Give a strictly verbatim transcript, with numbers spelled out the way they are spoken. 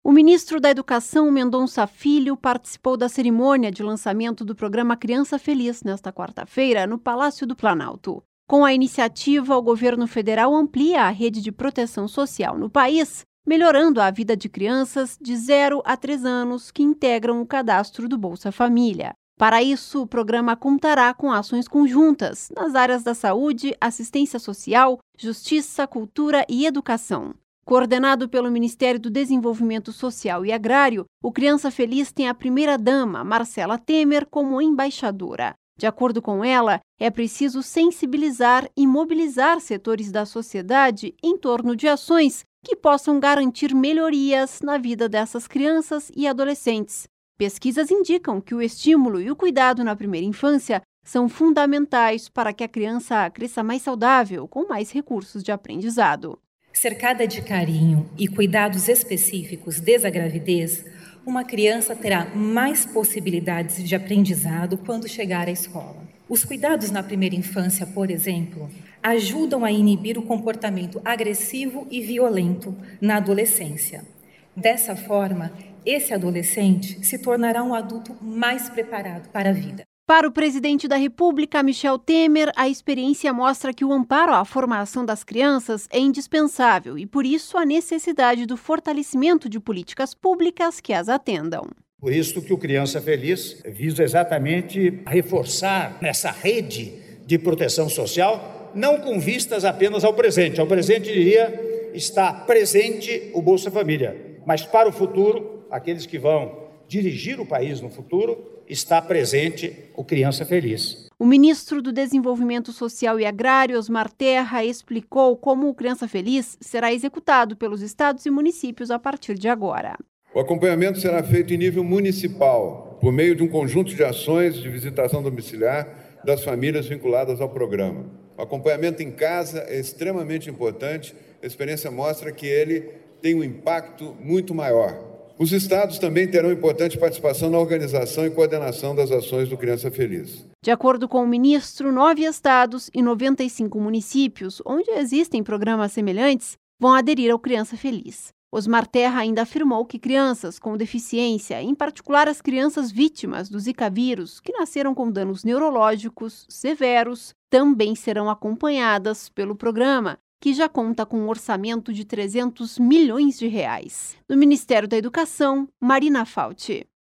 O ministro da Educação, Mendonça Filho, participou da cerimônia de lançamento do programa Criança Feliz nesta quarta-feira, no Palácio do Planalto. Com a iniciativa, o governo federal amplia a rede de proteção social no país, melhorando a vida de crianças de zero a três anos que integram o cadastro do Bolsa Família. Para isso, o programa contará com ações conjuntas nas áreas da saúde, assistência social, justiça, cultura e educação. Coordenado pelo Ministério do Desenvolvimento Social e Agrário, o Criança Feliz tem a primeira-dama, Marcela Temer, como embaixadora. De acordo com ela, é preciso sensibilizar e mobilizar setores da sociedade em torno de ações que possam garantir melhorias na vida dessas crianças e adolescentes. Pesquisas indicam que o estímulo e o cuidado na primeira infância são fundamentais para que a criança cresça mais saudável, com mais recursos de aprendizado. Cercada de carinho e cuidados específicos desde a gravidez, uma criança terá mais possibilidades de aprendizado quando chegar à escola. Os cuidados na primeira infância, por exemplo, ajudam a inibir o comportamento agressivo e violento na adolescência. Dessa forma, esse adolescente se tornará um adulto mais preparado para a vida. Para o presidente da República, Michel Temer, a experiência mostra que o amparo à formação das crianças é indispensável e, por isso, a necessidade do fortalecimento de políticas públicas que as atendam. Por isso que o Criança Feliz visa exatamente reforçar essa rede de proteção social, não com vistas apenas ao presente. Ao presente, diria, está presente o Bolsa Família, mas para o futuro, aqueles que vão dirigir o país no futuro, está presente o Criança Feliz. O ministro do Desenvolvimento Social e Agrário, Osmar Terra, explicou como o Criança Feliz será executado pelos estados e municípios a partir de agora. O acompanhamento será feito em nível municipal, por meio de um conjunto de ações de visitação domiciliar das famílias vinculadas ao programa. O acompanhamento em casa é extremamente importante, a experiência mostra que ele tem um impacto muito maior. Os estados também terão importante participação na organização e coordenação das ações do Criança Feliz. De acordo com o ministro, nove estados e noventa e cinco municípios, onde existem programas semelhantes, vão aderir ao Criança Feliz. Osmar Terra ainda afirmou que crianças com deficiência, em particular as crianças vítimas do Zika vírus, que nasceram com danos neurológicos severos, também serão acompanhadas pelo programa, que já conta com um orçamento de trezentos milhões de reais. Do Ministério da Educação, Marina Fauci.